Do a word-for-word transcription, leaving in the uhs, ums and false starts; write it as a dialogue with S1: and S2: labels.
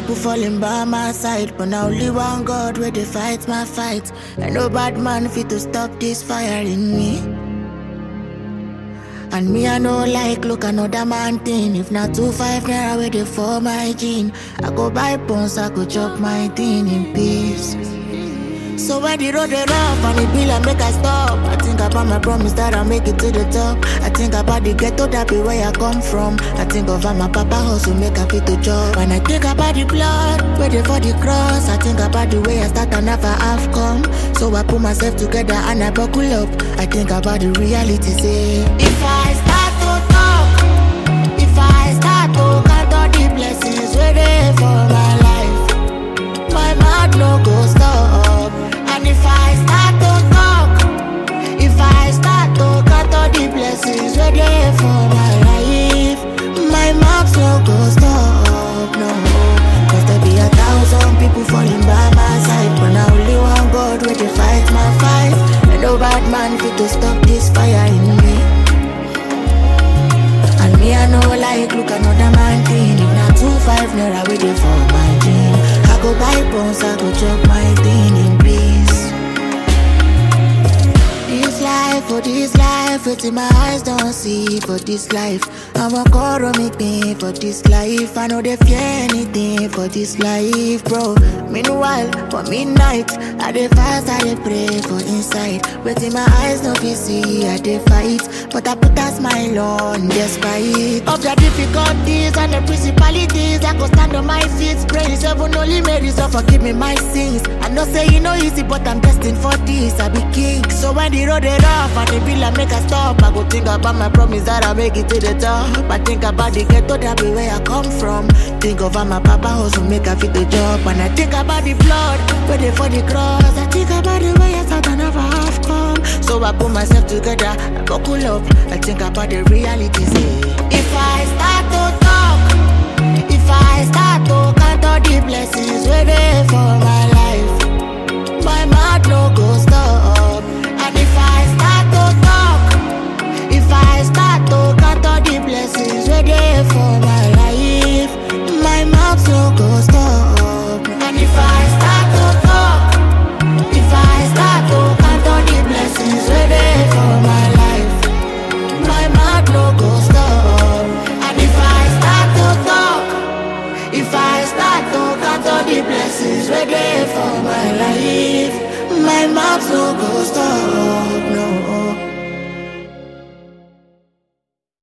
S1: people falling by my side, but now only one God where they fight my fight. And no bad man fit to stop this fire in me. And me I know like look another man thing. If not two five naira where they for my gene, I go buy pons, I go chop my thing in peace. So when the road is rough and it be like make I stop, I think about my promise that I'll make it to the top. I think about the ghetto that be where I come from. I think of how my papa hustle make I fit to job. When I think about the blood, waiting for the cross, I think about the way I start and never have come. So I put myself together and I buckle up. I think about the reality, say if I start to talk, if I start to count all the blessings waiting for my life, my mouth no go stop. And if I start to talk, if I start to count all the blessings we're there for my life, my mouth no go stop, no. Cause there be a thousand people falling by my side, but now only one God where they fight my fight. And no bad man fit to stop this fire in me. And me I know like look another man thing. If not two five naira where they for my dream, I go buy pons, I go chop my thing in peace. This life, for this life, it's in my eyes don't see. For this life, I'm a call on me thing. For this life, I know they fear anything. For this life, bro. Meanwhile, for midnight, I dey fast, I dey pray for inside. But in my eyes, no fit see, I dey fight. But I put a smile on despite of the difficulties and the principalities. I go stand on my feet, praise heaven only made it, so forgive me my sins. I know say it no easy, but I'm destined for this. I be king, so when the road is rough and the bill I make a stop, I go think about my promise that I make it to the top. I think about the ghetto that be where I come from. Think of how my papa hustle make a fit the job. And I think about the blood, waiting for the cross. I think about the way I thought I never have come. So I put myself together, I buckle up. I think about the reality, say if I start to talk, if I start to count all the blessings waiting for my life, my mouth no go stop. And if I start to talk, if I start to count all the blessings waiting for my life, my mouth no go stop. And if I start to talk, if I start to count all the blessings waiting for my life, my mouth no go stop. And if I start to talk, if I start to count all the blessings waiting for my life, my mouth no go stop.